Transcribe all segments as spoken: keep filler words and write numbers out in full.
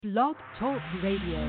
Blog Talk Radio.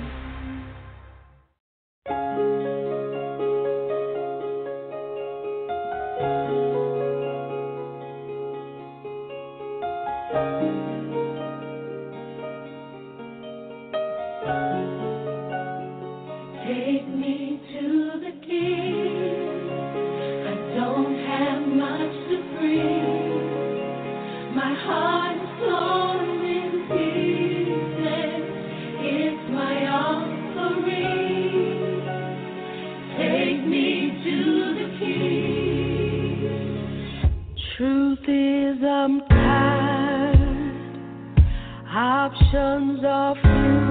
Take me to the King. I don't have much to bring. My heart is torn in pieces. It's my offering. Take me to the King. Truth is, I'm tired. Options are few.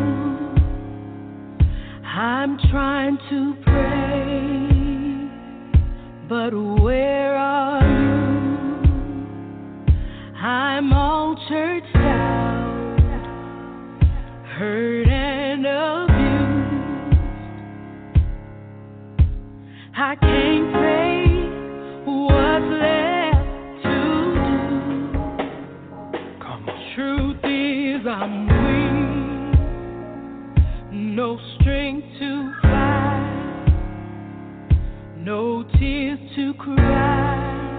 I'm trying to pray, but where are you? I'm all churched out, hurt and abused. I can't say what's left to do. Come on. Truth is, I'm weak, no strength to fight, no tears to cry.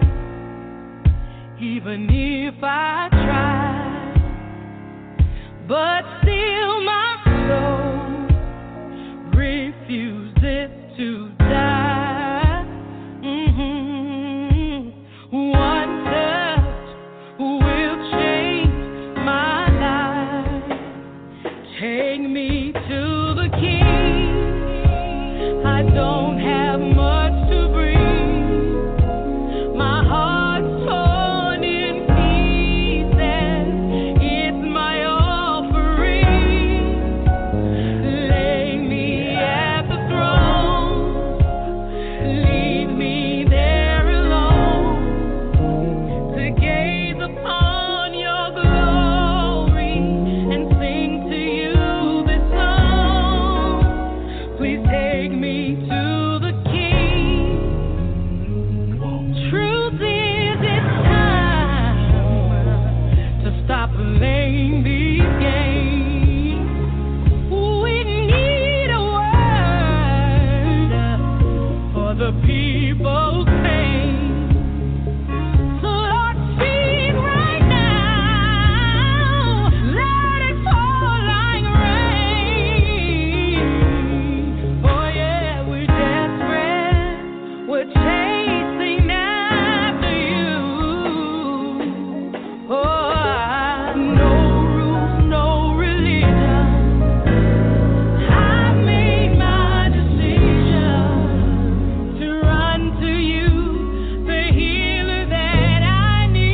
Even if I try, but still my soul refuses to die. Mm-hmm. One touch will change my life. Take me to the King. I don't have much to bring. My heart's torn in pieces. It's my offering. Lay me at the throne. Leave me there alone to gaze upon your glory and sing to you this song. Please take me to the King. Truth is, it's time to stop playing these games. We need a word for the people's pain. So Lord, speak right now. Let it fall like rain. Oh yeah, we're desperate. We're chasing after you. Oh, I- no rules, no religion. I've made my decision to run to you, the healer that I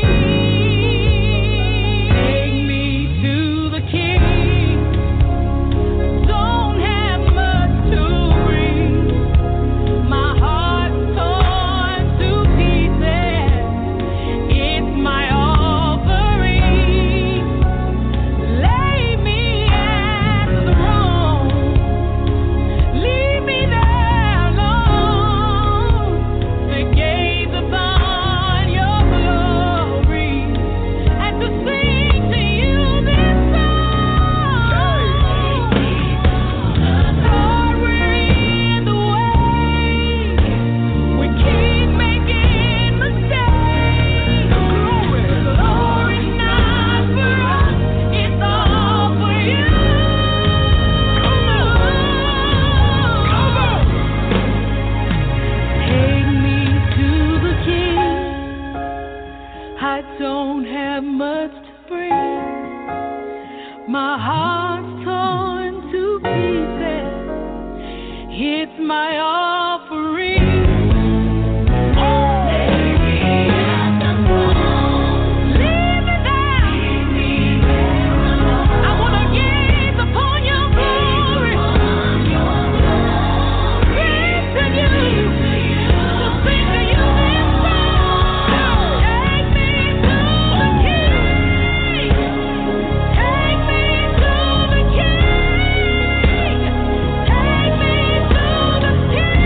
need. Take me to the King. Don't have much to bring. My heart's torn to pieces. It's my offering. Lay me at the throne. Leave me there alone to gaze upon your glory and to sing to you this song. Lord, we're in the way. We keep making mistakes. Glory's not for us, it's all for you. Take me to the King. I don't have much to bring. My heart's torn to pieces. It's my offering. Leave me there. I wanna gaze upon your glory. Sing to you. To sing to you this song. Take me to the King. Take me to the King. Take me to the King.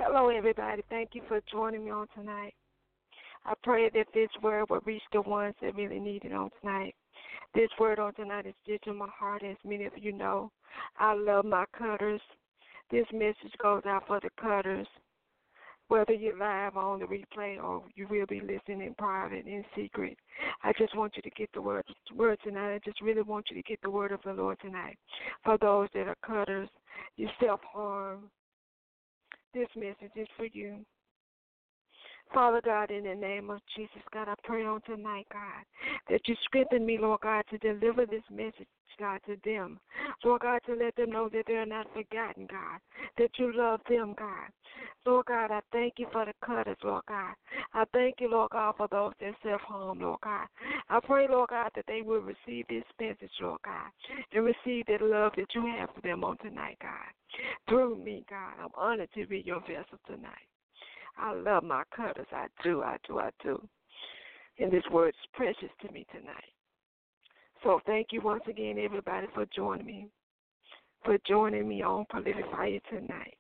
Hello, everybody. Thank you for joining me on tonight. I pray that this word will reach the ones that really need it on tonight. This word on tonight is dear to my heart, as many of you know. I love my cutters. This message goes out for the cutters. Whether you're live on the replay or you will be listening in private, in secret, I just want you to get the word, word tonight. I just really want you to get the word of the Lord tonight. For those that are cutters, you self-harm, this message is for you. Father God, in the name of Jesus, God, I pray on tonight, God, that you strengthen me, Lord God, to deliver this message, God, to them. Lord God, to let them know that they're not forgotten, God, that you love them, God. Lord God, I thank you for the cutters, Lord God. I thank you, Lord God, for those that self-harm, Lord God. I pray, Lord God, that they will receive this message, Lord God, and receive that love that you have for them on tonight, God. Through me, God, I'm honored to be your vessel tonight. I love my cutters. I do, I do, I do. And this word is precious to me tonight. So thank you once again, everybody, for joining me, for joining me on Prolific Fire tonight.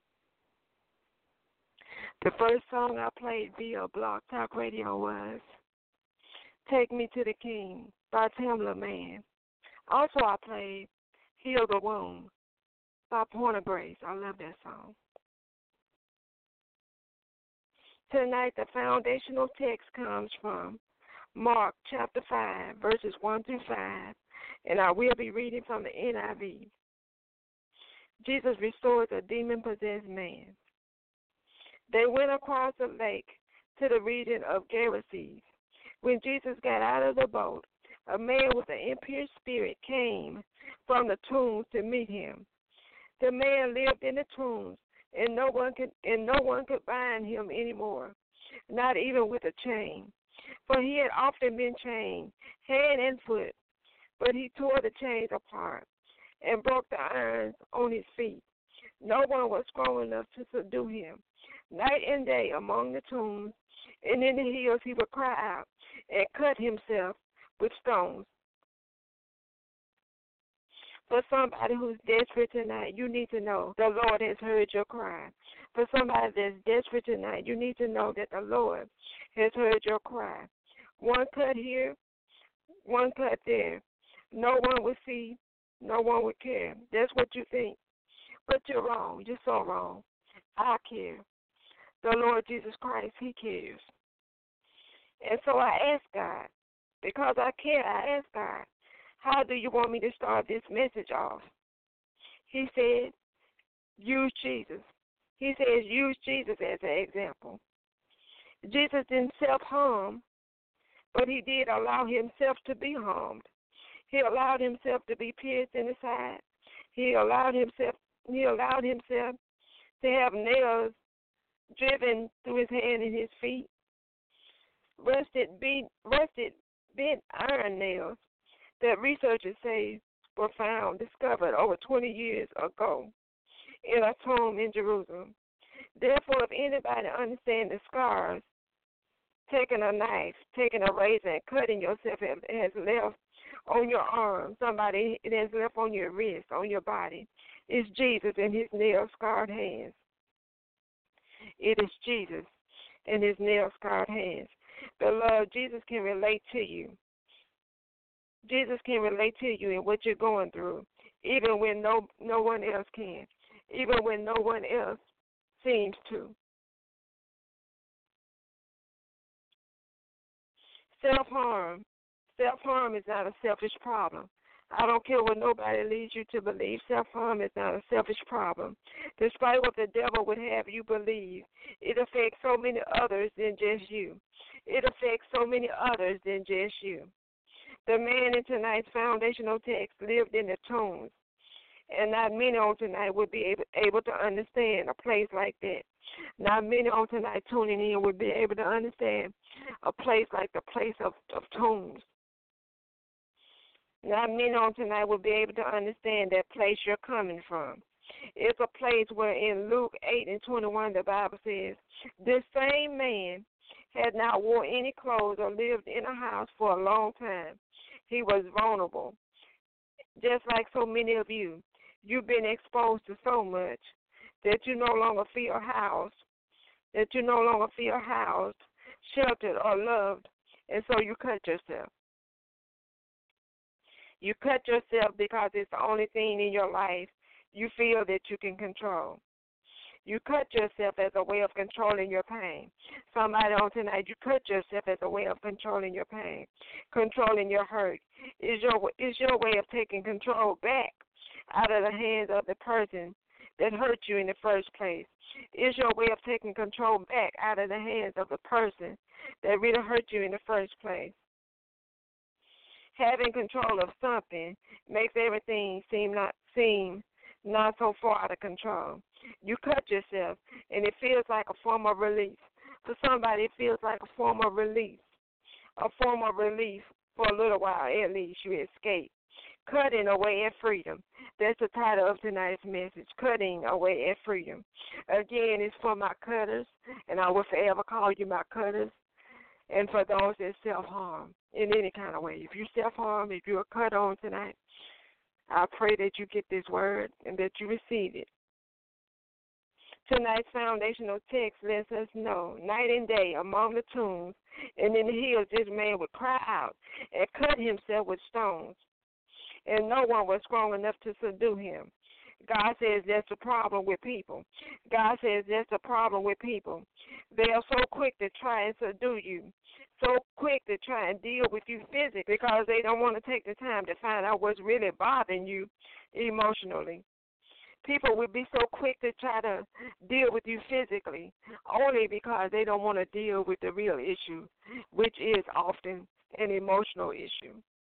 The first song I played via Blog Talk Radio was Take Me to the King by Tamla Mann. Also, I played Heal the Wound by Point of Grace. I love that song. Tonight, the foundational text comes from Mark chapter five, verses one through five, and I will be reading from the N I V. Jesus restores a demon-possessed man. They went across the lake to the region of Gerasenes. When Jesus got out of the boat, a man with an impure spirit came from the tombs to meet him. The man lived in the tombs, and no one could and no one could bind him anymore, not even with a chain. For he had often been chained, hand and foot, but he tore the chains apart and broke the irons on his feet. No one was strong enough to subdue him. Night and day among the tombs and in the hills he would cry out and cut himself with stones. For somebody who's desperate tonight, you need to know the Lord has heard your cry. For somebody that's desperate tonight, you need to know that the Lord has heard your cry. One cut here, one cut there. No one would see, no one would care. That's what you think. But you're wrong. You're so wrong. I care. The Lord Jesus Christ, he cares. And so I ask God, because I care, I ask God, how do you want me to start this message off? He said, use Jesus. He says, use Jesus as an example. Jesus didn't self-harm, but he did allow himself to be harmed. He allowed himself to be pierced in the side. He allowed himself, he allowed himself to have nails driven through his hand and his feet. Rusted, beat, rusted bent iron nails that researchers say were found, discovered over twenty years ago in a tomb in Jerusalem. Therefore, if anybody understands the scars, taking a knife, taking a razor, and cutting yourself has left on your arm, somebody it has left on your wrist, on your body, it's Jesus and his nail-scarred hands. It is Jesus and his nail-scarred hands. Beloved, Jesus can relate to you. Jesus can relate to you in what you're going through, even when no no one else can, even when no one else seems to. Self-harm. Self-harm is not a selfish problem. I don't care what nobody leads you to believe. Self-harm is not a selfish problem. Despite what the devil would have you believe, it affects so many others than just you. It affects so many others than just you. The man in tonight's foundational text lived in the tombs, and not many on tonight would be able, able to understand a place like that. Not many on tonight tuning in would be able to understand a place like the place of, of tombs. Not many on tonight will be able to understand that place you're coming from. It's a place where in Luke eight and twenty-one the Bible says, this same man had not worn any clothes or lived in a house for a long time. He was vulnerable. Just like so many of you, you've been exposed to so much. that you no longer feel housed, that you no longer feel housed, sheltered, or loved, and so you cut yourself. You cut yourself because it's the only thing in your life you feel that you can control. You cut yourself as a way of controlling your pain. Somebody on tonight, you cut yourself as a way of controlling your pain, controlling your hurt. Is your is your way of taking control back out of the hands of the person that hurt you in the first place. Is your way of taking control back out of the hands of the person that really hurt you in the first place. Having control of something makes everything seem not seem not so far out of control. You cut yourself, and it feels like a form of relief. For somebody, it feels like a form of relief, a form of relief for a little while. At least you escape. Cutting away at freedom. That's the title of tonight's message, Cutting Away at Freedom. Again, it's for my cutters, and I will forever call you my cutters, and for those that self-harm in any kind of way. If you self-harm, if you're cut on tonight, I pray that you get this word and that you receive it. Tonight's foundational text lets us know, night and day among the tombs and in the hills, this man would cry out and cut himself with stones, and no one was strong enough to subdue him. God says that's the problem with people. God says that's the problem with people. They are so quick to try and subdue you, so quick to try and deal with you physically because they don't want to take the time to find out what's really bothering you emotionally. People would be so quick to try to deal with you physically only because they don't want to deal with the real issue, which is often an emotional issue.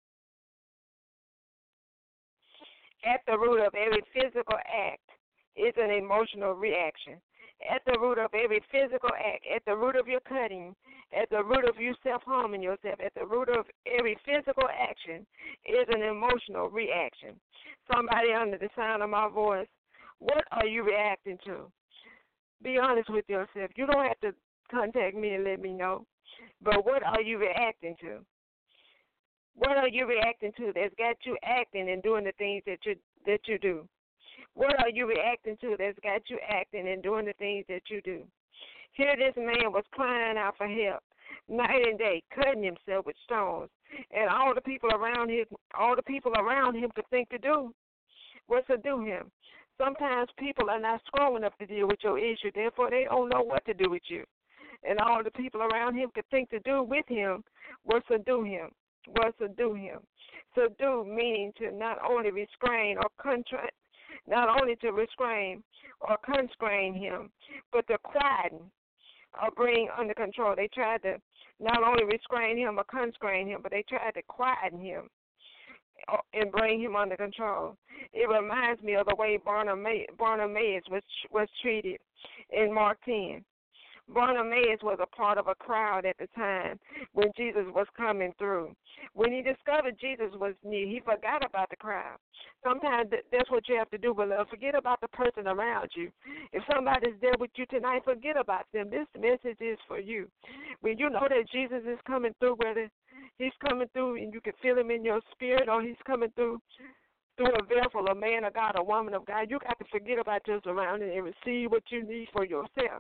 At the root of every physical act is an emotional reaction. At the root of every physical act, at the root of your cutting, at the root of you self-harming yourself, at the root of every physical action is an emotional reaction. Somebody under the sound of my voice, what are you reacting to? Be honest with yourself. You don't have to contact me and let me know, but what are you reacting to? What are you reacting to that's got you acting and doing the things that you that you do? What are you reacting to that's got you acting and doing the things that you do? Here this man was crying out for help night and day, cutting himself with stones, and all the people around him, all the people around him could think to do was to do him. Sometimes people are not strong enough to deal with your issue, therefore they don't know what to do with you. And all the people around him could think to do with him was to do him. was subdue him. Subdue meaning to not only restrain or contra- not only to restrain or constrain him, but to quieten or bring under control. They tried to not only restrain him or constrain him, but they tried to quieten him and bring him under control. It reminds me of the way Bartimaeus was was treated in Mark ten. Bartimaeus was a part of a crowd at the time when Jesus was coming through. When he discovered Jesus was near, he forgot about the crowd. Sometimes that's what you have to do, beloved. Forget about the person around you. If somebody's there with you tonight, forget about them. This message is for you. When you know that Jesus is coming through, whether he's coming through and you can feel him in your spirit, or he's coming through through a vessel, a man of God, a woman of God, you got to forget about your surroundings and receive what you need for yourself.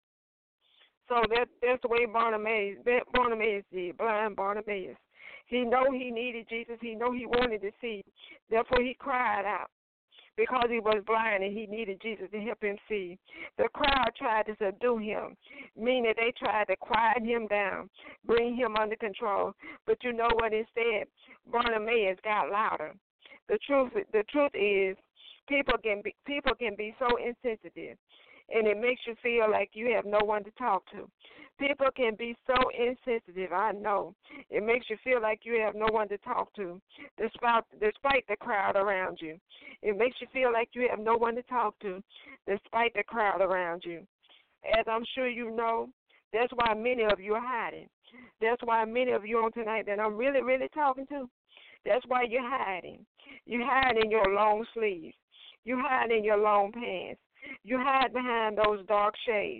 So that that's the way Bartimaeus, Bartimaeus did, blind Bartimaeus. He know he needed Jesus. He know he wanted to see. Therefore, he cried out because he was blind and he needed Jesus to help him see. The crowd tried to subdue him, meaning they tried to quiet him down, bring him under control. But you know what? Instead, Bartimaeus got louder. The truth, the truth is, people can be people can be so insensitive, and it makes you feel like you have no one to talk to. People can be so insensitive, I know. It makes you feel like you have no one to talk to, despite, despite the crowd around you. It makes you feel like you have no one to talk to, despite the crowd around you. As I'm sure you know, that's why many of you are hiding. That's why many of you on tonight that I'm really, really talking to, that's why you're hiding. You hide in your long sleeves. You hide in your long pants. You hide behind those dark shades.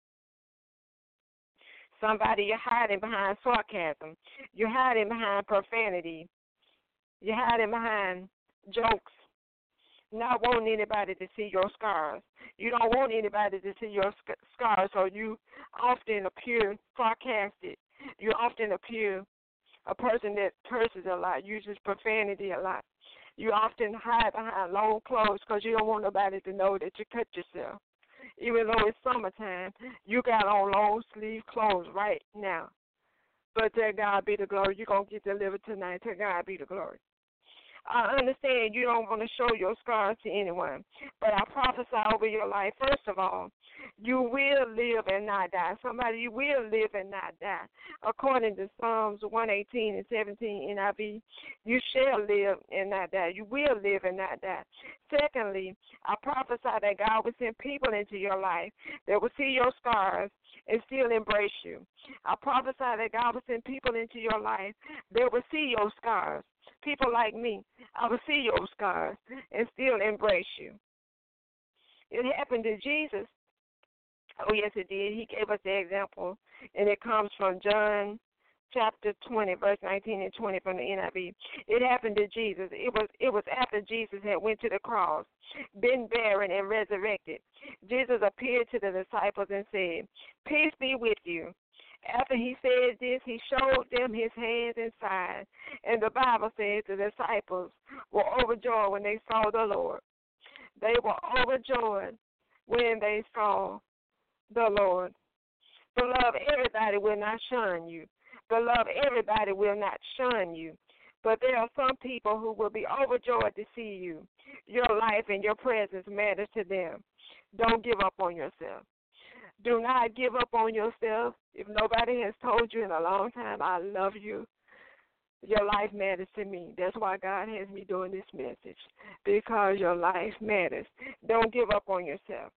Somebody, you're hiding behind sarcasm. You're hiding behind profanity. You're hiding behind jokes. not wanting anybody to see your scars. You don't want anybody to see your sc- scars, so you often appear sarcastic. You often appear a person that curses a lot, uses profanity a lot. You often hide behind long clothes because you don't want nobody to know that you cut yourself. Even though it's summertime, you got on long sleeve clothes right now. But to God be the glory. You're going to get delivered tonight. To God be the glory. I understand you don't want to show your scars to anyone, but I prophesy over your life. First of all, you will live and not die. Somebody, you will live and not die. According to Psalms one eighteen and seventeen N I V, you shall live and not die. You will live and not die. Secondly, I prophesy that God will send people into your life that will see your scars and still embrace you. I prophesy that God will send people into your life that will see your scars. People like me, I will see your scars and still embrace you. It happened to Jesus. Oh, yes, it did. He gave us the example, and it comes from John chapter twenty, verse nineteen and twenty from the N I V. It happened to Jesus. It was it was after Jesus had went to the cross, been buried, and resurrected. Jesus appeared to the disciples and said, "Peace be with you." After he said this, he showed them his hands and side. And the Bible says the disciples were overjoyed when they saw the Lord. They were overjoyed when they saw the Lord. Beloved, everybody will not shun you. Beloved, everybody will not shun you. But there are some people who will be overjoyed to see you. Your life and your presence matters to them. Don't give up on yourself. Do not give up on yourself. If nobody has told you in a long time, I love you, your life matters to me. That's why God has me doing this message, because your life matters. Don't give up on yourself.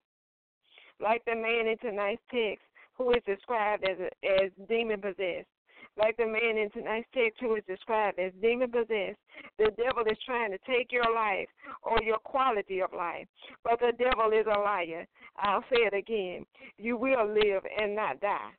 Like the man in tonight's text who is described as a, as demon-possessed. Like the man in tonight's text who is described as demon-possessed, the devil is trying to take your life or your quality of life. But the devil is a liar. I'll say it again. You will live and not die.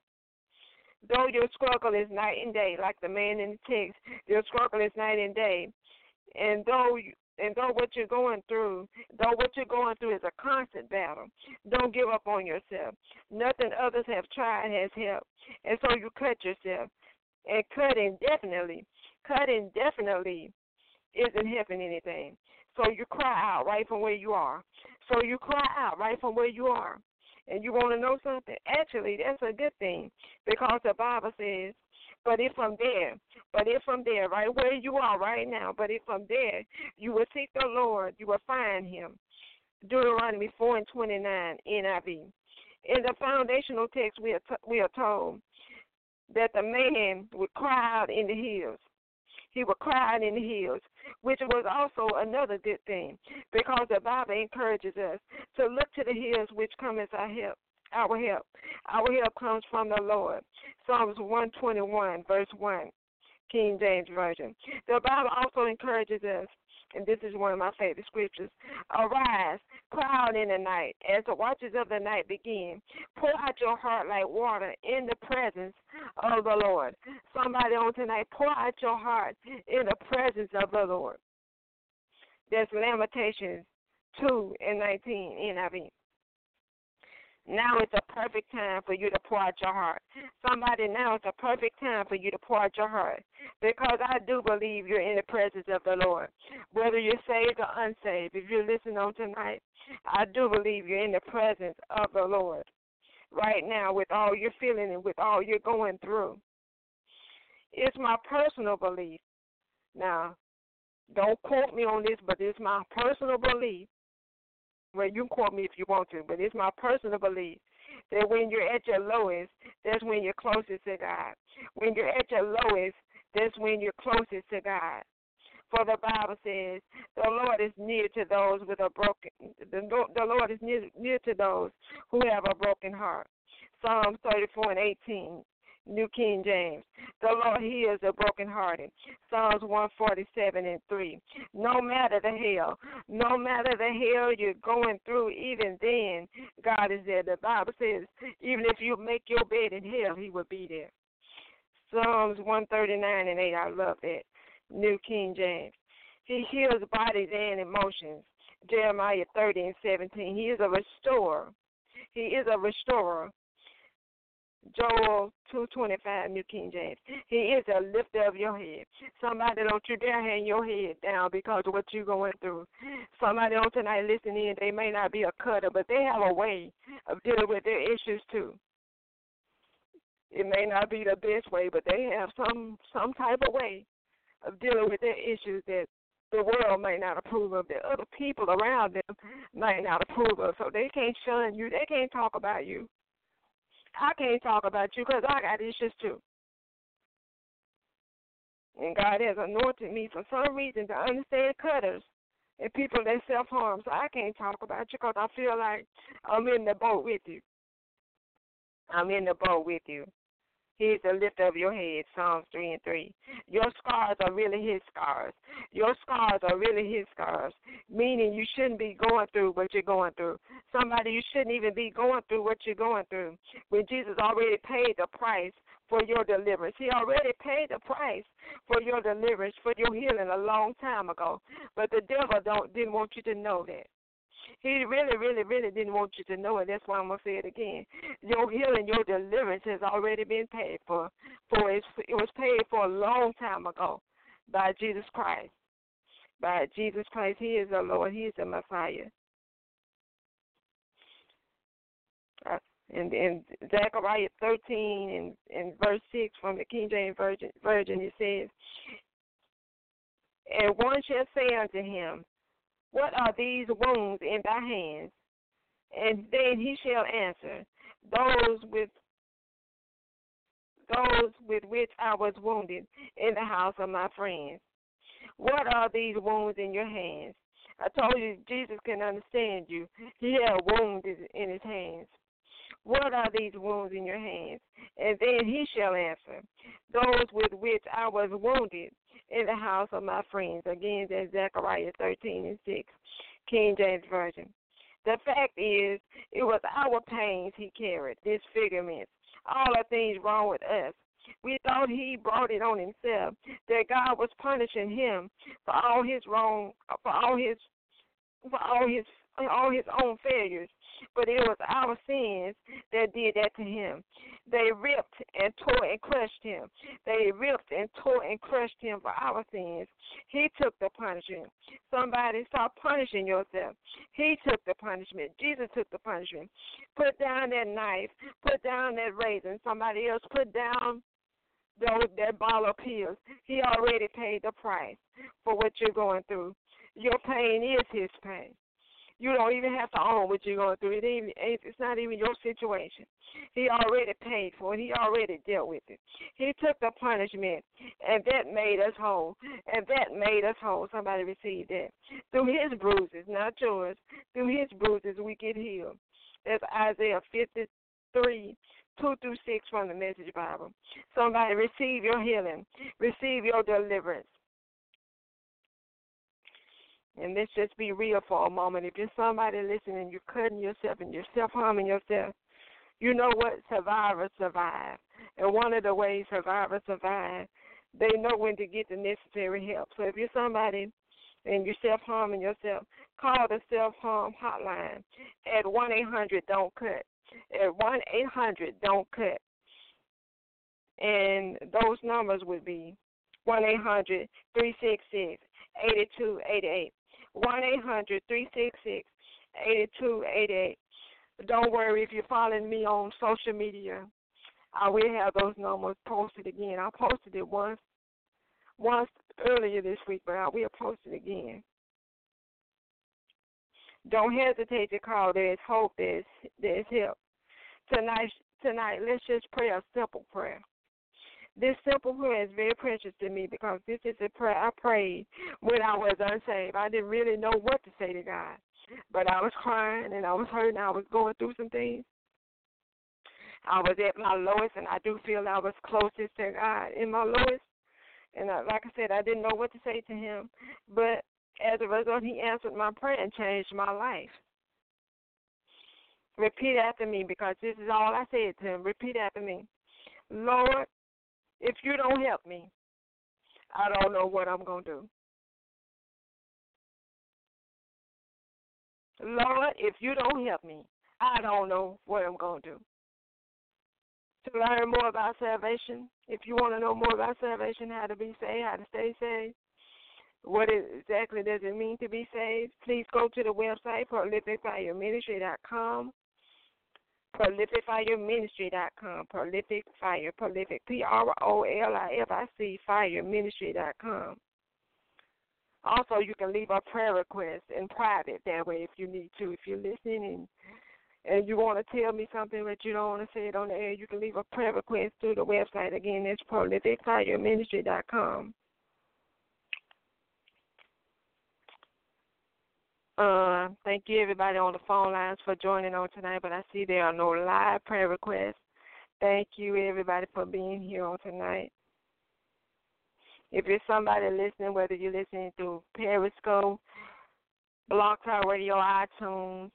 Though your struggle is night and day, like the man in the text, your struggle is night and day. And though you, and though what you're going through, though what you're going through is a constant battle, don't give up on yourself. Nothing others have tried has helped. And so you cut yourself. And cut indefinitely, cut indefinitely isn't helping anything. So you cry out right from where you are. So you cry out right from where you are. And you want to know something? Actually, that's a good thing, because the Bible says, but if from there, but if from there, right where you are right now, but if from there you will seek the Lord, you will find him. Deuteronomy four and twenty-nine N I V. In the foundational text, we are, t- we are told that the man would cry out in the hills. He would cry out in the hills, which was also another good thing, because the Bible encourages us to look to the hills which come as our help. Our help. Our help comes from the Lord. Psalms one twenty-one, verse one, King James Version. The Bible also encourages us, and this is one of my favorite scriptures, arise, cry out in the night, as the watches of the night begin. Pour out your heart like water in the presence of the Lord. Somebody on tonight, pour out your heart in the presence of the Lord. That's Lamentations two and nineteen N I V. Now it's a perfect time for you to pour out your heart. Somebody, now it's a perfect time for you to pour out your heart, because I do believe you're in the presence of the Lord, whether you're saved or unsaved. If you're listening on tonight, I do believe you're in the presence of the Lord right now, with all you're feeling and with all you're going through. It's my personal belief. Now, don't quote me on this, but it's my personal belief. Well, you can quote me if you want to, but it's my personal belief that when you're at your lowest, that's when you're closest to God. When you're at your lowest, that's when you're closest to God. For the Bible says, the Lord is near to those with a broken, the, the Lord is near, near to those who have a broken heart. Psalms thirty-four and eighteen, New King James. The Lord hears the brokenhearted. Psalms one forty-seven and three. No matter the hell, no matter the hell you're going through, even then, God is there. The Bible says, even if you make your bed in hell, he will be there. Psalms one thirty-nine and eight. I love that. New King James. He heals bodies and emotions. Jeremiah thirty and seventeen. He is a restorer. He is a restorer. Joel two twenty five, New King James. He is a lifter of your head. Somebody, don't you dare hang your head down because of what you're going through. Somebody on tonight listening, they may not be a cutter, but they have a way of dealing with their issues too. It may not be the best way, but they have some some type of way of dealing with their issues that the world may not approve of, that other people around them may not approve of. So they can't shun you. They can't talk about you. I can't talk about you because I got issues too. And God has anointed me for some reason to understand cutters and people that self-harm. So I can't talk about you because I feel like I'm in the boat with you. I'm in the boat with you. He's the lifter of your head, Psalms three and three. Your scars are really his scars. Your scars are really his scars, meaning you shouldn't be going through what you're going through. Somebody, you shouldn't even be going through what you're going through when Jesus already paid the price for your deliverance. He already paid the price for your deliverance, for your healing a long time ago. But the devil don't didn't want you to know that. He really, really, really didn't want you to know it. That's why I'm going to say it again. Your healing, your deliverance has already been paid for. For it was paid for a long time ago by Jesus Christ. By Jesus Christ. He is the Lord. He is the Messiah. Uh, and in Zechariah thirteen and, and verse six from the King James Version, Version, it says, and one shall say unto him, what are these wounds in thy hands? And then he shall answer, those with those with which I was wounded in the house of my friends. What are these wounds in your hands? I told you Jesus can understand you. He had a wound in his hands. What are these wounds in your hands? And then he shall answer, those with which I was wounded in the house of my friends. Again, that's Zechariah thirteen and six, King James Version. The fact is, it was our pains he carried, disfigurements, all the things wrong with us. We thought he brought it on himself, that God was punishing him for all his wrong, for all his, for all his, all his own failures. But it was our sins that did that to him. They ripped and tore and crushed him. They ripped and tore and crushed him for our sins. He took the punishment. Somebody, stop punishing yourself. He took the punishment. Jesus took the punishment. Put down that knife. Put down that raisin. Somebody else put down those that bottle of pills. He already paid the price for what you're going through. Your pain is his pain. You don't even have to own what you're going through. It ain't, it's not even your situation. He already paid for it. He already dealt with it. He took the punishment, and that made us whole. And that made us whole. Somebody received that. Through his bruises, not yours. Through his bruises, we get healed. That's Isaiah fifty-three, two through six from the Message Bible. Somebody receive your healing. Receive your deliverance. And let's just be real for a moment. If you're somebody listening, you're cutting yourself and you're self-harming yourself, you know what? Survivors survive. And one of the ways survivors survive, they know when to get the necessary help. So if you're somebody and you're self-harming yourself, call the self-harm hotline at one eight hundred don't cut. At one eight hundred don't cut. And those numbers would be one eight hundred three six six eight two eight eight. one eight hundred three six six eight two eight eight. Don't worry if you're following me on social media. I will have those numbers posted again. I posted it once once earlier this week, but I will post it again. Don't hesitate to call. There is hope. There is, there is help. Tonight, tonight, let's just pray a simple prayer. This simple prayer is very precious to me because this is a prayer I prayed when I was unsaved. I didn't really know what to say to God, but I was crying and I was hurting. I was going through some things. I was at my lowest, and I do feel I was closest to God in my lowest. And I, like I said, I didn't know what to say to him, but as a result, he answered my prayer and changed my life. Repeat after me because this is all I said to him. Repeat after me. Lord, if you don't help me, I don't know what I'm going to do. Lord, if you don't help me, I don't know what I'm going to do. To learn more about salvation, if you want to know more about salvation, how to be saved, how to stay saved, what exactly does it mean to be saved, please go to the website, prolific fire ministry dot com. prolific fire ministry dot com. Prolific Fire, Prolific, P R O L I F I C, fire ministry dot com. Also, you can leave a prayer request in private that way if you need to. If you're listening and, and you want to tell me something but you don't want to say it on the air, you can leave a prayer request through the website. Again, it's prolific fire ministry dot com. Uh, thank you, everybody on the phone lines for joining on tonight, but I see there are no live prayer requests. Thank you, everybody, for being here on tonight. If you're somebody listening, whether you're listening through Periscope, Blog Talk Radio, iTunes,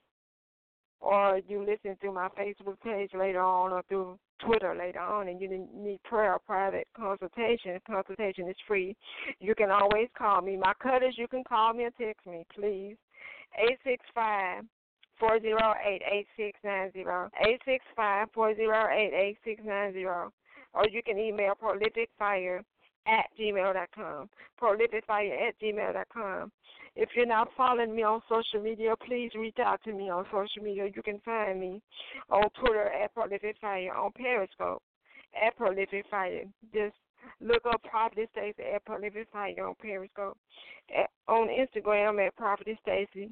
or you listen through my Facebook page later on or through Twitter later on, and you need prayer or private consultation, consultation is free. You can always call me. My cutters, you can call me or text me, please. eight six five, four oh eight, eight six nine zero, eight six five, four oh eight, eight six nine zero, or you can email prolificfire at gmail dot com, prolificfire at gmail dot com. If you're not following me on social media, please reach out to me on social media. You can find me on Twitter at prolificfire, on Periscope at prolificfire. Just look up Prophetess Stacy at prolificfire on Periscope. At, on Instagram at Prophetess Stacy.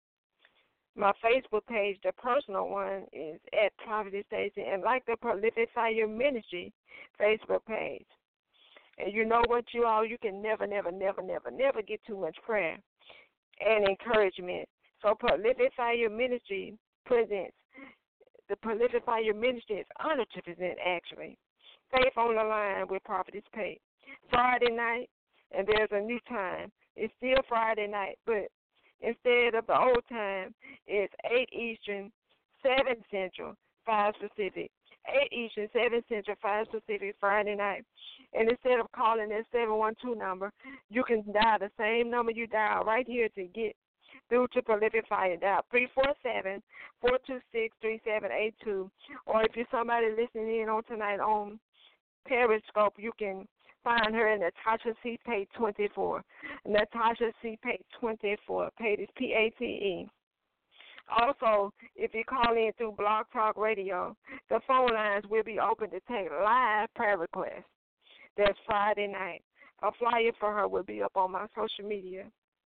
My Facebook page, the personal one, is at Prophetess Stacy, and like the Prolific Fire Ministry Facebook page. And you know what, you all, you can never, never, never, never, never get too much prayer and encouragement. So Prolific Fire Ministry presents, the Prolific Fire Ministry is honored to present, actually, Faith on the Line with Prophetess Pate. Friday night, and there's a new time. It's still Friday night, but instead of the old time, it's eight Eastern, seven Central, five Pacific. eight Eastern, seven Central, five Pacific, Friday night. And instead of calling that seven one two number, you can dial the same number you dial right here to get through to Prolific Fire. Dial three four seven, four two six, three seven eight two. Or if you're somebody listening in on tonight on Periscope, you can find her in Natasha C. Pate twenty-four. Natasha C. Pate twenty-four. Pate is P A T E. Also, if you call in through Blog Talk Radio, the phone lines will be open to take live prayer requests. That's Friday night. A flyer for her will be up on my social media.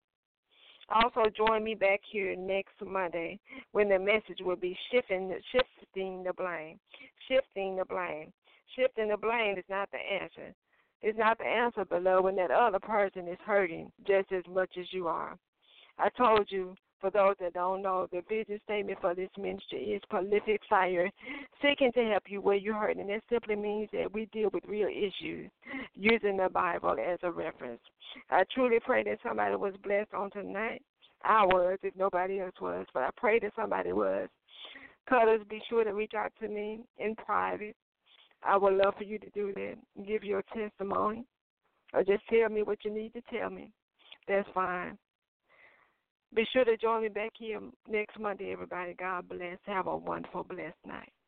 Also, join me back here next Monday when the message will be shifting, shifting the blame. Shifting the blame. Shifting the blame is not the answer. It's not the answer, beloved, when that other person is hurting just as much as you are. I told you, for those that don't know, the vision statement for this ministry is Prolific Fire, seeking to help you where you're hurting. And that simply means that we deal with real issues using the Bible as a reference. I truly pray that somebody was blessed on tonight. I was, if nobody else was, but I pray that somebody was. Cutters, be sure to reach out to me in private. I would love for you to do that, give your testimony, or just tell me what you need to tell me. That's fine. Be sure to join me back here next Monday, everybody. God bless. Have a wonderful, blessed night.